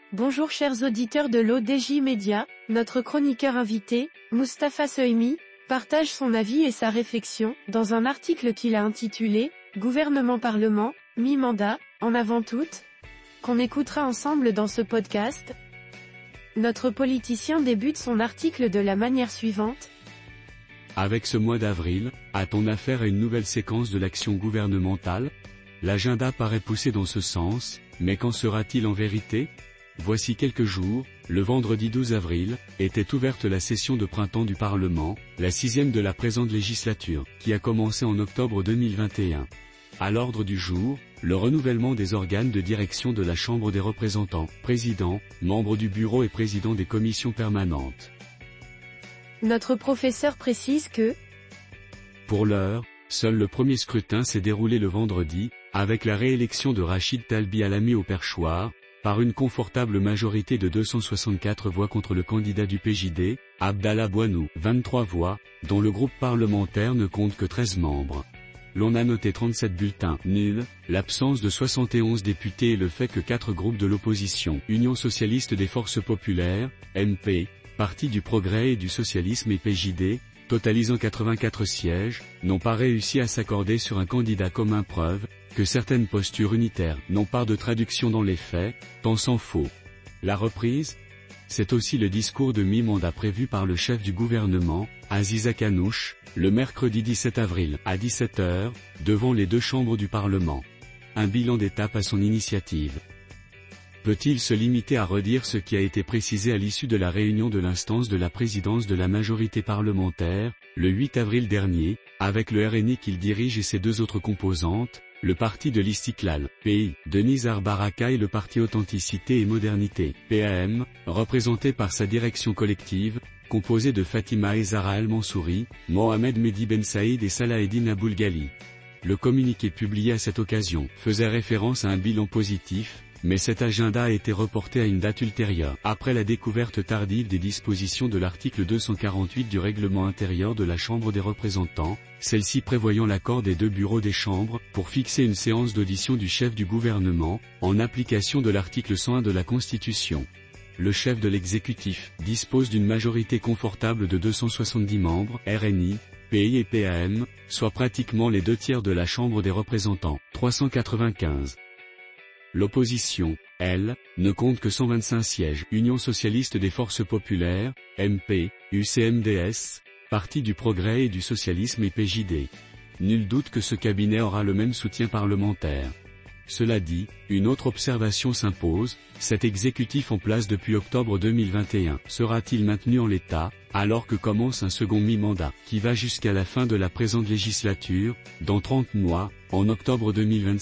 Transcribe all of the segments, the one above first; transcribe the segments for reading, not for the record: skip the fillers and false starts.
Bonjour chers auditeurs de l'ODJ Média, notre chroniqueur invité, Moustapha Sohimi, partage son avis et sa réflexion, dans un article qu'il a intitulé « Gouvernement-Parlement, mi-mandat, en avant toute », qu'on écoutera ensemble dans ce podcast. Notre politicien débute son article de la manière suivante. Avec ce mois d'avril, a-t-on affaire à une nouvelle séquence de l'action gouvernementale? L'agenda paraît pousser dans ce sens, mais qu'en sera-t-il en vérité? Voici quelques jours, le vendredi 12 avril, était ouverte la session de printemps du Parlement, la 6e de la présente législature, qui a commencé en octobre 2021. À l'ordre du jour, le renouvellement des organes de direction de la Chambre des représentants, président, membres du bureau et président des commissions permanentes. Notre professeur précise que, pour l'heure, seul le premier scrutin s'est déroulé le vendredi, avec la réélection de Rachid Talbi Alami au perchoir, par une confortable majorité de 264 voix contre le candidat du PJD, Abdallah Bouanou, 23 voix, dont le groupe parlementaire ne compte que 13 membres. L'on a noté 37 bulletins nuls, l'absence de 71 députés et le fait que 4 groupes de l'opposition, Union socialiste des forces populaires, MP, Parti du progrès et du socialisme et PJD, totalisant 84 sièges, n'ont pas réussi à s'accorder sur un candidat commun, preuve que certaines postures unitaires n'ont pas de traduction dans les faits, tant s'en faut. La reprise? C'est aussi le discours de mi-mandat prévu par le chef du gouvernement, Aziza Kanouche, le mercredi 17 avril à 17h, devant les deux chambres du Parlement. Un bilan d'étape à son initiative. Peut-il se limiter à redire ce qui a été précisé à l'issue de la réunion de l'instance de la présidence de la majorité parlementaire, le 8 avril dernier, avec le RNI qu'il dirige et ses deux autres composantes, le parti de l'Istiklal, PI, de Nizar Baraka et le parti Authenticité et Modernité, PAM, représenté par sa direction collective, composée de Fatima et Zahra El-Mansouri, Mohamed Mehdi Ben Saïd et Salaheddine Aboulghali. Le communiqué publié à cette occasion faisait référence à un bilan positif, mais cet agenda a été reporté à une date ultérieure, après la découverte tardive des dispositions de l'article 248 du règlement intérieur de la Chambre des représentants, celle-ci prévoyant l'accord des deux bureaux des chambres, pour fixer une séance d'audition du chef du gouvernement, en application de l'article 101 de la Constitution. Le chef de l'exécutif dispose d'une majorité confortable de 270 membres, RNI, PI et PAM, soit pratiquement les 2/3 de la Chambre des représentants, 395. L'opposition, elle, ne compte que 125 sièges. Union socialiste des forces populaires, MP, UCMDS, Parti du progrès et du socialisme et PJD. Nul doute que ce cabinet aura le même soutien parlementaire. Cela dit, une autre observation s'impose, cet exécutif en place depuis octobre 2021 sera-t-il maintenu en l'état, alors que commence un second mi-mandat, qui va jusqu'à la fin de la présente législature, dans 30 mois, en octobre 2026 ?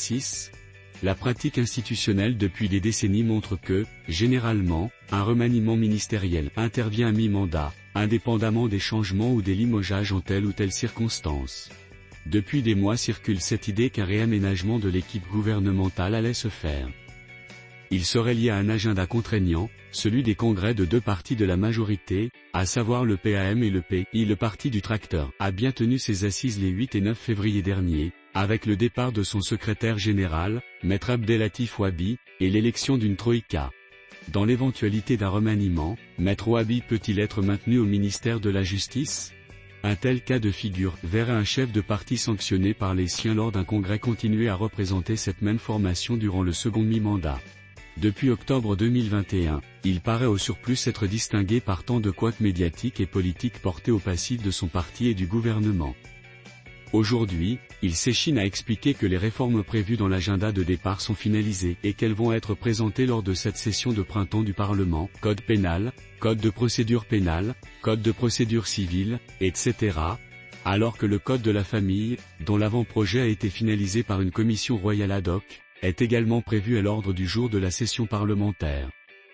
La pratique institutionnelle depuis des décennies montre que, généralement, un remaniement ministériel intervient à mi-mandat, indépendamment des changements ou des limogeages en telle ou telle circonstance. Depuis des mois circule cette idée qu'un réaménagement de l'équipe gouvernementale allait se faire. Il serait lié à un agenda contraignant, celui des congrès de deux partis de la majorité, à savoir le PAM et le PI. Le parti du tracteur a bien tenu ses assises les 8 et 9 février dernier, avec le départ de son secrétaire général, Maître Abdelatif Ouabi, et l'élection d'une troïka. Dans l'éventualité d'un remaniement, Maître Ouabi peut-il être maintenu au ministère de la Justice? Un tel cas de figure verrait un chef de parti sanctionné par les siens lors d'un congrès continuer à représenter cette même formation durant le second mi-mandat. Depuis octobre 2021, il paraît au surplus s'être distingué par tant de couacs médiatiques et politiques portés au passif de son parti et du gouvernement. Aujourd'hui, il s'échine à expliquer que les réformes prévues dans l'agenda de départ sont finalisées et qu'elles vont être présentées lors de cette session de printemps du Parlement, code pénal, code de procédure pénale, code de procédure civile, etc., alors que le code de la famille, dont l'avant-projet a été finalisé par une commission royale ad hoc, est également prévu à l'ordre du jour de la session parlementaire.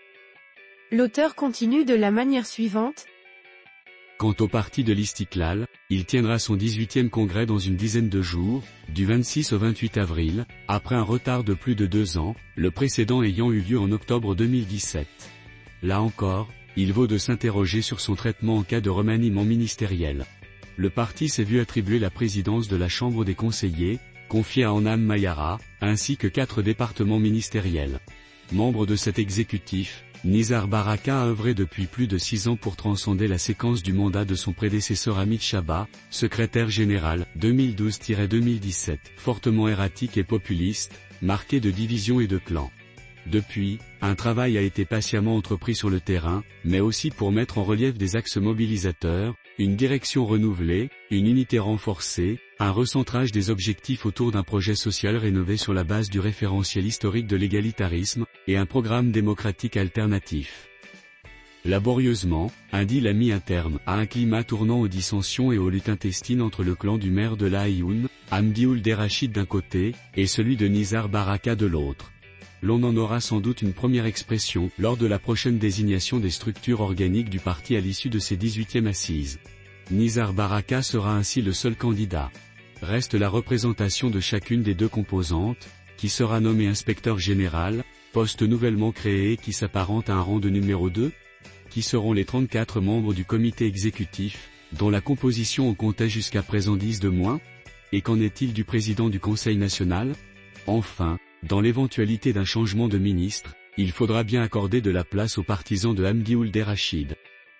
L'auteur continue de la manière suivante. Quant au parti de l'Istiklal, il tiendra son 18e congrès dans une dizaine de jours, du 26 au 28 avril, après un retard de plus de 2 ans, le précédent ayant eu lieu en octobre 2017. Là encore, il vaut de s'interroger sur son traitement en cas de remaniement ministériel. Le parti s'est vu attribuer la présidence de la Chambre des conseillers, confiée à Annam Mayara, ainsi que 4 départements ministériels. Membre de cet exécutif, Nizar Baraka a œuvré depuis plus de 6 ans pour transcender la séquence du mandat de son prédécesseur Hamid Chaba, secrétaire général, 2012-2017, fortement erratique et populiste, marqué de divisions et de clans. Depuis, un travail a été patiemment entrepris sur le terrain, mais aussi pour mettre en relief des axes mobilisateurs, une direction renouvelée, une unité renforcée, un recentrage des objectifs autour d'un projet social rénové sur la base du référentiel historique de l'égalitarisme, et un programme démocratique alternatif. Laborieusement, un deal a mis un terme à un climat tournant aux dissensions et aux luttes intestines entre le clan du maire de La Aïoun, Hamdi Ould Rachid d'un côté, et celui de Nizar Baraka de l'autre. L'on en aura sans doute une première expression lors de la prochaine désignation des structures organiques du parti à l'issue de ses 18e assises. Nizar Baraka sera ainsi le seul candidat. Reste la représentation de chacune des deux composantes, qui sera nommé inspecteur général, poste nouvellement créé et qui s'apparente à un rang de numéro 2, qui seront les 34 membres du comité exécutif, dont la composition en comptait jusqu'à présent 10 de moins. Et qu'en est-il du président du Conseil national? Enfin, dans l'éventualité d'un changement de ministre, il faudra bien accorder de la place aux partisans de Hamdi Ould Rachid.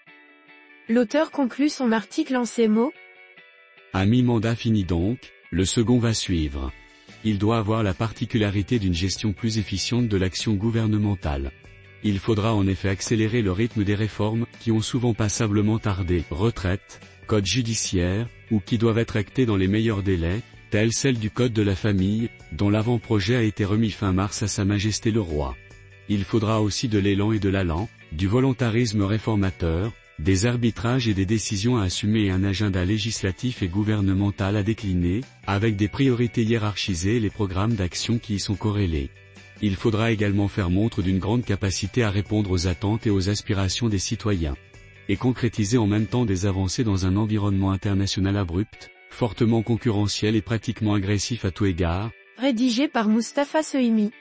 L'auteur conclut son article en ces mots. Un mi-mandat fini donc, le second va suivre. Il doit avoir la particularité d'une gestion plus efficiente de l'action gouvernementale. Il faudra en effet accélérer le rythme des réformes, qui ont souvent passablement tardé, retraite, code judiciaire, ou qui doivent être actées dans les meilleurs délais, telle celle du Code de la famille, dont l'avant-projet a été remis fin mars à Sa Majesté le Roi. Il faudra aussi de l'élan et de l'allant, du volontarisme réformateur, des arbitrages et des décisions à assumer et un agenda législatif et gouvernemental à décliner, avec des priorités hiérarchisées et les programmes d'action qui y sont corrélés. Il faudra également faire montre d'une grande capacité à répondre aux attentes et aux aspirations des citoyens. Et concrétiser en même temps des avancées dans un environnement international abrupt, fortement concurrentiel et pratiquement agressif à tout égard. Rédigé par Mustapha Sohimi.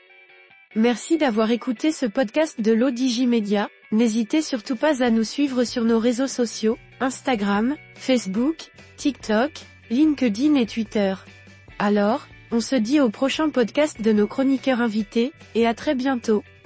Merci d'avoir écouté ce podcast de l'ODJ Media. N'hésitez surtout pas à nous suivre sur nos réseaux sociaux, Instagram, Facebook, TikTok, LinkedIn et Twitter. Alors, on se dit au prochain podcast de nos chroniqueurs invités, et à très bientôt.